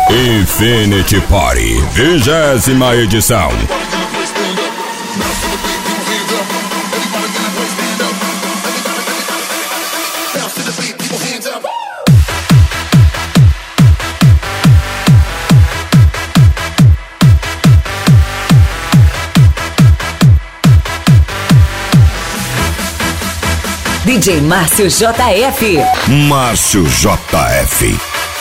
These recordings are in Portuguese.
Infinity Party, 20ª edição. DJ Márcio JF. Márcio JF.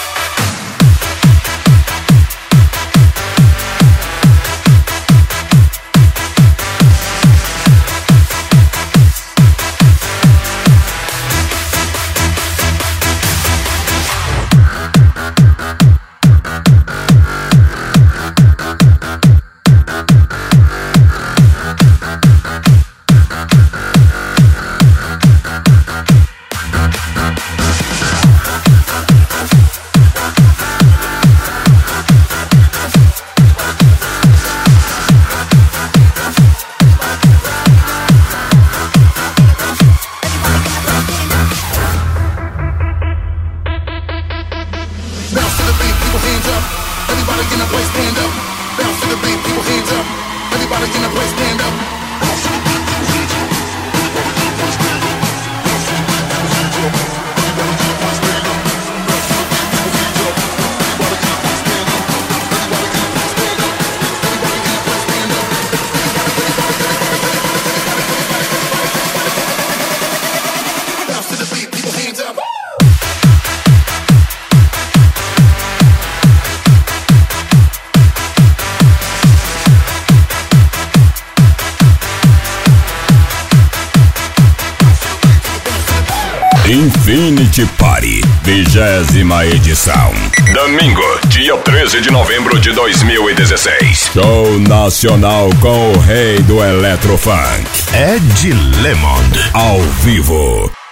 Infinity Party, 20ª edição. Domingo, dia 13 de novembro de 2016. Show nacional com o rei do Eletrofunk, Ed Lemond, ao vivo.